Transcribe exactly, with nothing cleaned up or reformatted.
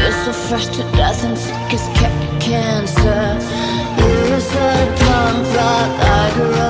You're so fresh to death and sick as ca- cancer. You're a sort of punk rock I grew